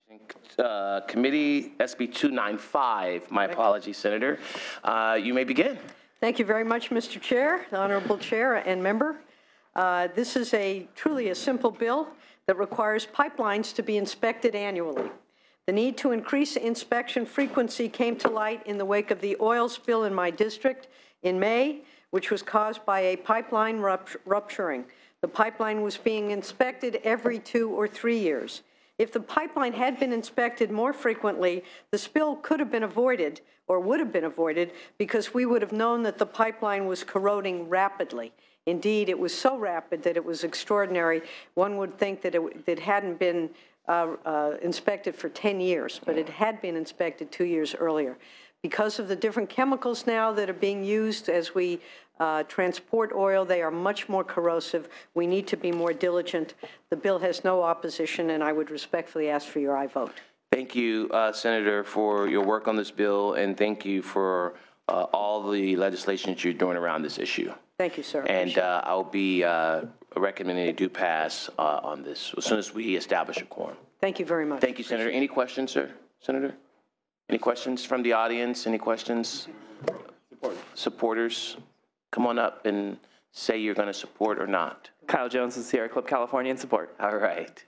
Committee, SB 295. My apologies, Senator. You may begin. Thank you very much, Mr. Chair, the Honorable Chair and member. This is truly a simple bill that requires pipelines to be inspected annually. The need to increase inspection frequency came to light in the wake of the oil spill in my district in May, which was caused by a pipeline rupturing. The pipeline was being inspected every 2 or 3 years. If the pipeline had been inspected more frequently, the spill could have been avoided or would have been avoided because we would have known that the pipeline was corroding rapidly. Indeed, it was so rapid that it was extraordinary. One would think that it hadn't been inspected for 10 years, but it had been inspected 2 years earlier. Because of the different chemicals now that are being used as we transport oil, they are much more corrosive. We need to be more diligent. The bill has no opposition, and I would respectfully ask for your aye vote. Thank you, Senator, for your work on this bill, and thank you for all the legislation that you're doing around this issue. Thank you, sir. And I'll be recommending a do pass on this as soon as we establish a quorum. Thank you very much. Thank you, Senator. Any questions, sir? Senator? Any questions from the audience? Any questions? Supporters, come on up and say you're going to support or not. Kyle Jones of Sierra Club, California, in support. All right.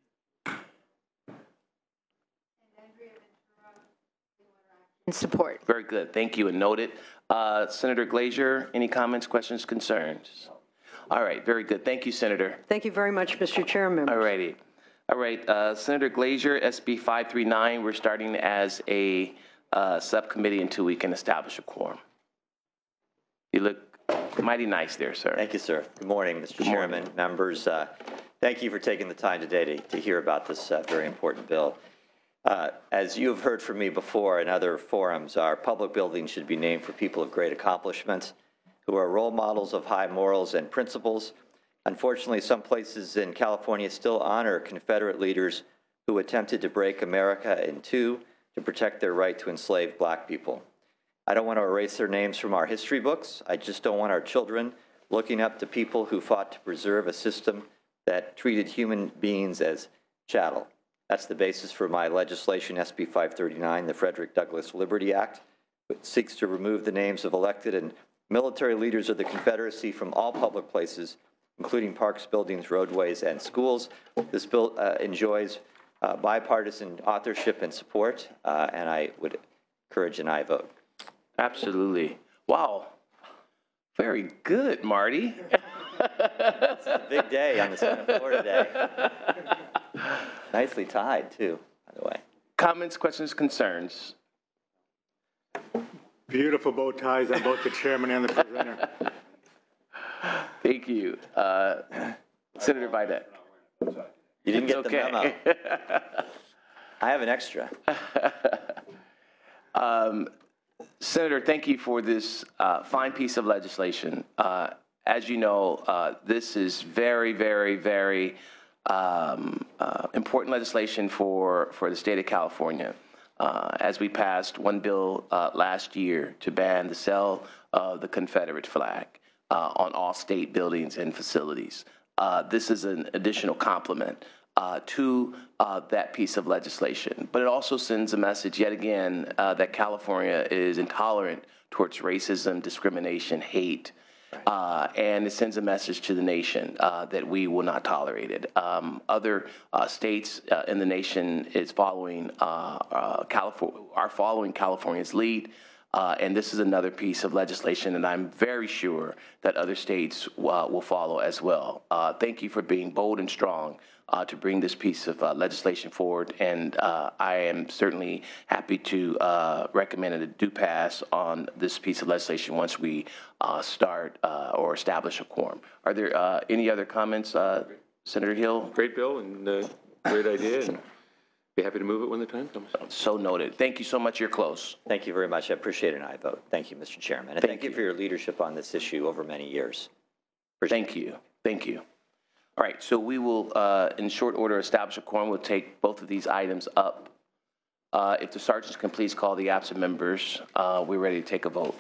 In support. Very good. Thank you, and noted. Senator Glazer, any comments, questions, concerns? All right. Very good. Thank you, Senator. Thank you very much, Mr. Chairman. All righty. All right. Senator Glazer, SB 539, we're starting as a subcommittee until we can establish a quorum. You look mighty nice there, sir. Thank you, sir. Good morning, Mr. Chairman, members. Thank you for taking the time today to hear about this very important bill. As you have heard from me before in other forums, our public buildings should be named for people of great accomplishments who are role models of high morals and principles. Unfortunately, some places in California still honor Confederate leaders who attempted to break America in two to protect their right to enslave black people. I don't want to erase their names from our history books. I just don't want our children looking up to people who fought to preserve a system that treated human beings as chattel. That's the basis for my legislation, SB 539, the Frederick Douglass Liberty Act, which seeks to remove the names of elected and military leaders of the Confederacy from all public places, including parks, buildings, roadways, and schools. This bill enjoys bipartisan authorship and support, and I would encourage an aye vote. Absolutely. Wow. Very good, Marty. It's a big day on the Senate floor today. Nicely tied, too, by the way. Comments, questions, concerns? Beautiful bow ties on both the chairman and the presenter. Thank you. Senator Bidette. You didn't get the memo. I have an extra. Senator, thank you for this fine piece of legislation. As you know, this is very, very, very important legislation for the state of California. As we passed one bill last year to ban the sale of the Confederate flag on all state buildings and facilities. This is an additional complement to that piece of legislation. But it also sends a message yet again that California is intolerant towards racism, discrimination, hate, and it sends a message to the nation that we will not tolerate it. Other states in the nation is following following California's lead. And this is another piece of legislation, and I'm very sure that other states will follow as well. Thank you for being bold and strong to bring this piece of legislation forward, and I am certainly happy to recommend a do pass on this piece of legislation once we start or establish a quorum. Are there any other comments, Senator Hill? Great bill and great idea. And be happy to move it when the time comes. So noted. Thank you so much. You're close. Thank you very much. I appreciate an aye vote. Thank you, Mr. Chairman. And thank you for your leadership on this issue over many years. Thank you. Thank you. All right. So we will, in short order, establish a quorum. We'll take both of these items up. If the sergeants can please call the absent members, we're ready to take a vote.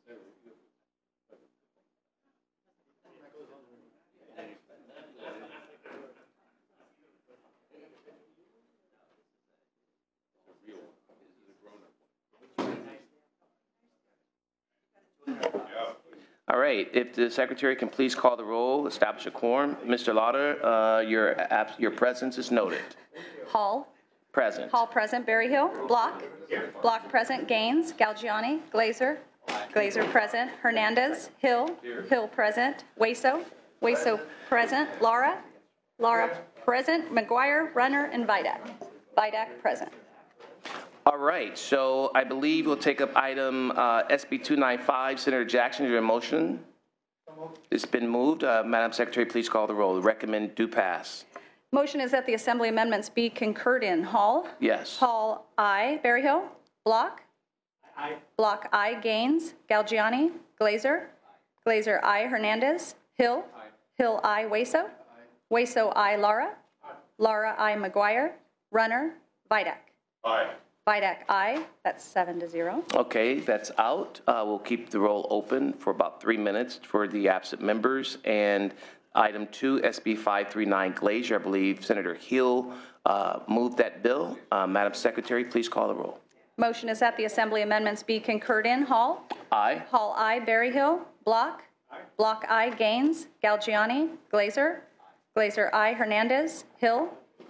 All right, if the secretary can please call the roll, establish a quorum. Mr. Lauder, your presence is noted. Hall. Present. Hall present. Berryhill. Block. Block present. Gaines. Galgiani. Glazer. Glazer present. Hernandez. Hill. Hill present. Waso. Waso present. Laura. Laura present. McGuire, Runner, and Vidak. Vidak present. All right, so I believe we'll take up item SB 295. Senator Jackson, your motion. It's been moved. Madam Secretary, please call the roll. Recommend do pass. Motion is that the Assembly amendments be concurred in. Hall. Yes. Hall, aye. Berryhill. Block. Aye. Block, aye. Gaines. Galgiani. Glazer. Glazer, aye. Hernandez. Hill. Aye. Hill, aye. Waso. Waso, aye. Laura. Laura, aye. McGuire. Runner. Vidak. Aye. Vidak, aye. That's 7-0. Okay, that's out. We'll keep the roll open for about 3 minutes for the absent members. And item 2, SB 539 Glazer, I believe Senator Hill moved that bill. Madam Secretary, please call the roll. Motion is that the Assembly amendments be concurred in. Hall. Aye. Hall, aye. Berryhill. Block. Aye. Block, aye. Gaines. Galgiani. Glazer. Glazer, aye. Hernandez. Hill.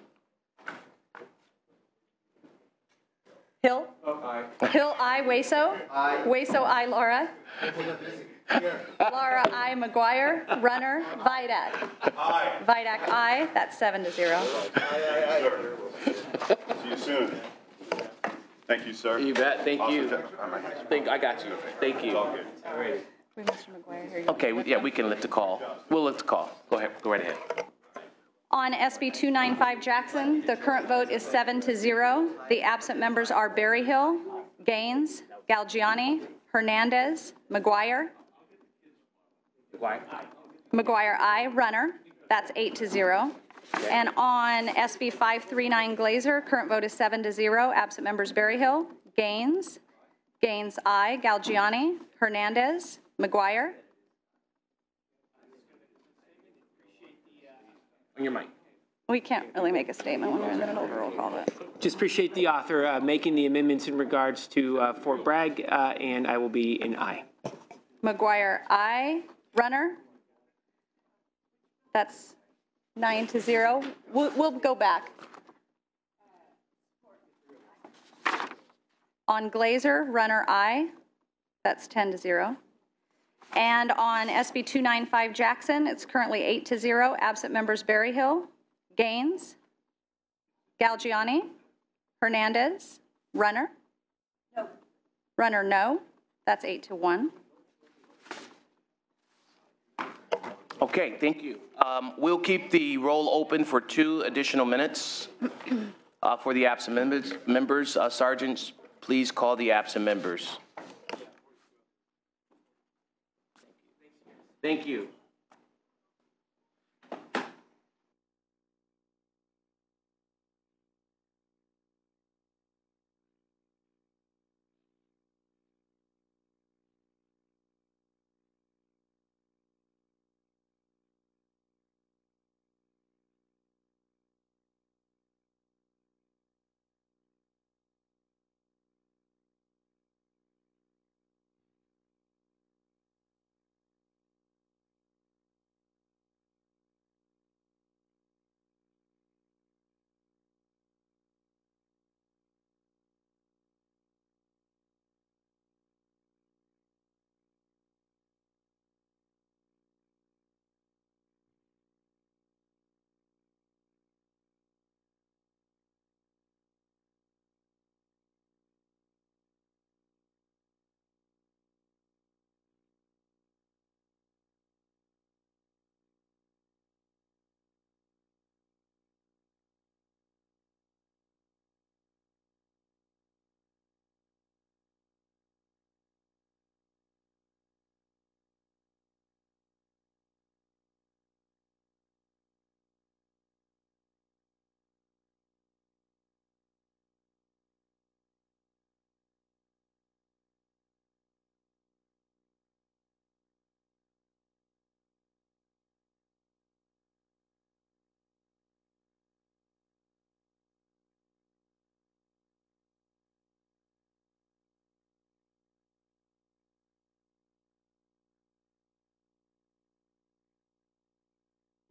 Hill. Aye. Hill, aye. Waso. Aye. Waso, aye. Laura. Laura, aye. McGuire. Runner. Vidak. Aye. Vidak, aye. That's 7-0. See you soon. Thank you, sir. You bet. Thank you. Awesome. I got you. Thank you. Mr. McGuire, here you Okay, yeah, we can lift the call. We'll lift the call. Go ahead. Go right ahead. On SB 295 Jackson, the current vote is 7-0. The absent members are Berryhill, Gaines, Galgiani, Hernandez, McGuire. McGuire, aye. Runner. That's 8-0. And on SB 539 Glazer, current vote is 7-0. Absent members Berryhill, Gaines, Gaines, aye. Galgiani, Hernandez, McGuire. On your mic. We can't really make a statement when we're in the middle of a roll call. But. Just appreciate the author making the amendments in regards to Fort Bragg, and I will be an aye. McGuire, aye. Runner? That's 9-0. We'll go back. On Glazer, Runner, aye. That's 10-0. And on SB 295 Jackson, it's currently 8-0. Absent members Berryhill, Gaines, Galgiani, Hernandez, Runner. No. Runner, no. That's 8-1. Okay, thank you. We'll keep the roll open for 2 additional minutes for the absent members. Sergeants, please call the absent members. Thank you.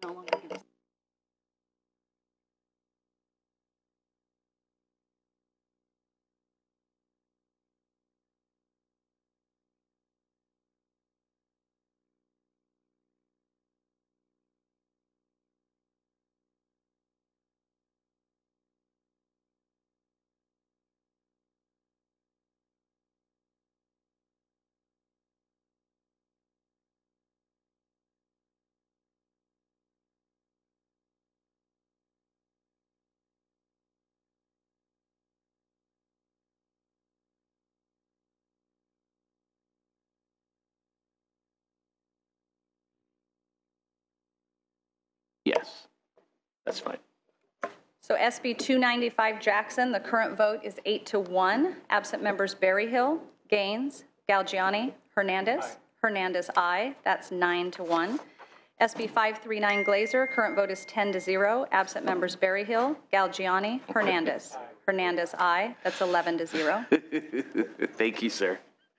Yes, that's fine. So SB 295 Jackson, the current vote is 8-1. Absent members Berryhill, Gaines, Galgiani, Hernandez. Hernandez, aye. That's 9-1. SB 539 Glazer, current vote is 10-0. Absent members Berryhill, Galgiani, Hernandez. Hernandez, aye. That's 11-0. Thank you, sir.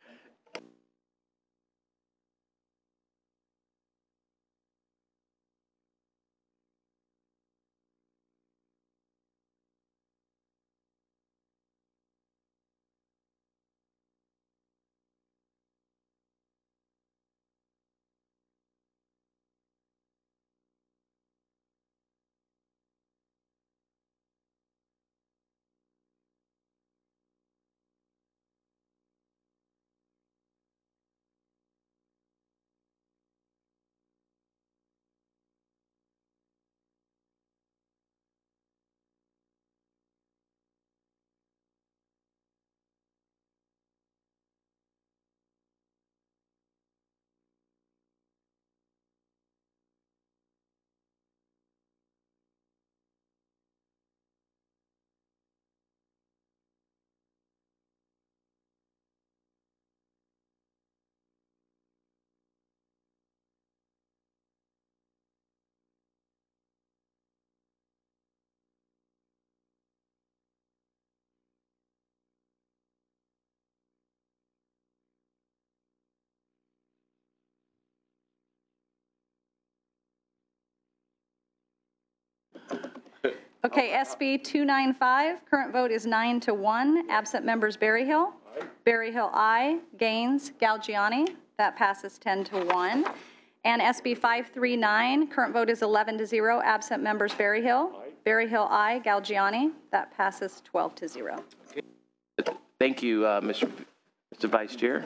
Okay, SB 295, current vote is 9-1. Absent members Berryhill. Berryhill, aye. Gaines, Galgiani. That passes 10-1. And SB 539, current vote is 11-0. Absent members Berryhill. Berryhill, aye. Galgiani. That passes 12-0. Thank you, Mr. Vice Chair.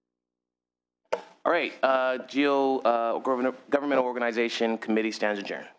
All right, GO Governmental Organization Committee stands adjourned.